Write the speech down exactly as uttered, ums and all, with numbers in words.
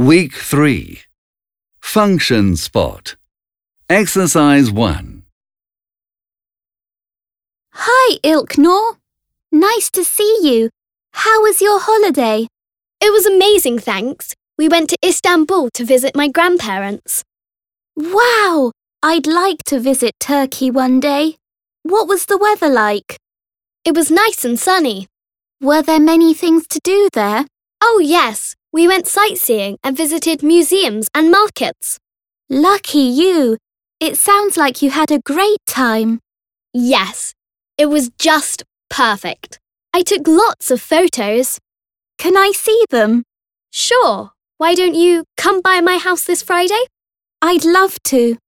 Week three. Function Spot. Exercise one. Hi, Ilknor. Nice to see you. How was your holiday? It was amazing, thanks. We went to Istanbul to visit my grandparents. Wow! I'd like to visit Turkey one day. What was the weather like? It was nice and sunny. Were there many things to do there? Oh, yes. We went sightseeing and visited museums and markets. Lucky you. It sounds like you had a great time. Yes, it was just perfect. I took lots of photos. Can I see them? Sure. Why don't you come by my house this Friday? I'd love to.